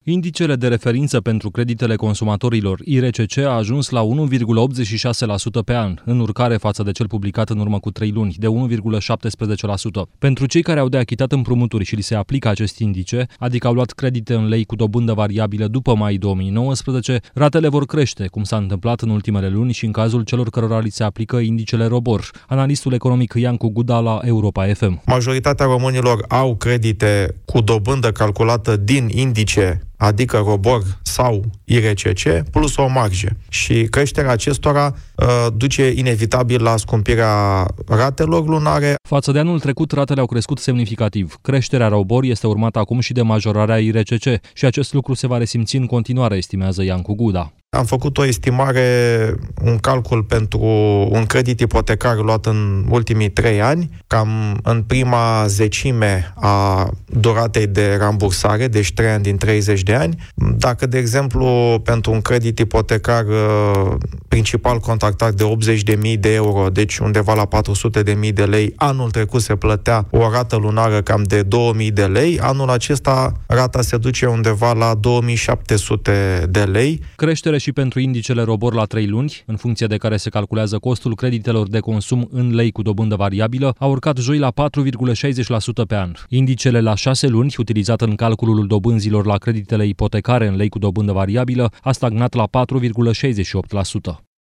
Indicele de referință pentru creditele consumatorilor IRCC a ajuns la 1,86% pe an, în urcare față de cel publicat în urmă cu 3 luni, de 1,17%. Pentru cei care au de achitat împrumuturi și li se aplică acest indice, adică au luat credite în lei cu dobândă variabilă după mai 2019, ratele vor crește, cum s-a întâmplat în ultimele luni și în cazul celor cărora li se aplică indicele ROBOR. Analistul economic Iancu Guda la Europa FM. Majoritatea românilor au credite cu dobândă calculată din indice, adică ROBOR sau IRCC, plus o marjă. Și creșterea acestora duce inevitabil la scumpirea ratelor lunare. Față de anul trecut, ratele au crescut semnificativ. Creșterea ROBOR este urmată acum și de majorarea IRCC și acest lucru se va resimți în continuare, estimează Iancu Guda. Am făcut o estimare, un calcul pentru un credit ipotecar luat în ultimii 3 ani, cam în prima zecime a duratei de rambursare, deci 3 ani din 30 de ani. Dacă, de exemplu, pentru un credit ipotecar principal contractat de 80.000 de euro, deci undeva la 400.000 de lei, anul trecut se plătea o rată lunară cam de 2.000 de lei, anul acesta rata se duce undeva la 2.700 de lei. Creștere și pentru indicele ROBOR la 3 luni, în funcție de care se calculează costul creditelor de consum în lei cu dobândă variabilă, a urcat joi la 4,60% pe an. Indicele la 6 luni, utilizat în calculul dobânzilor la creditele ipotecare în lei cu dobândă variabilă, a stagnat la 4,68%.